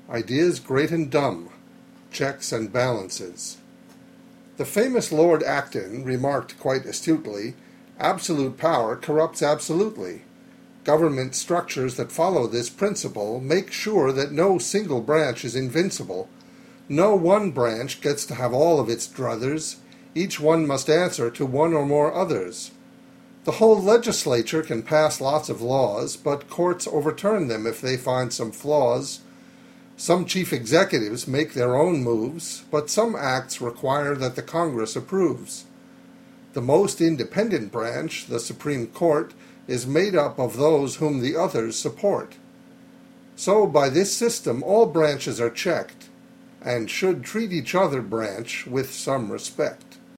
Ideas great and dumb, checks and balances. The famous Lord Acton remarked quite astutely, "Absolute power corrupts absolutely. Government structures that follow this principle make sure that no single branch is invincible. No one branch gets to have all of its druthers. Each one must answer to one or more others. The whole legislature can pass lots of laws, but courts overturn them if they find some flaws. Some chief executives make their own moves, but some acts require that the Congress approves. The most independent branch, the Supreme Court, is made up of those whom the others support. So by this system all branches are checked, and should treat each other branch with some respect."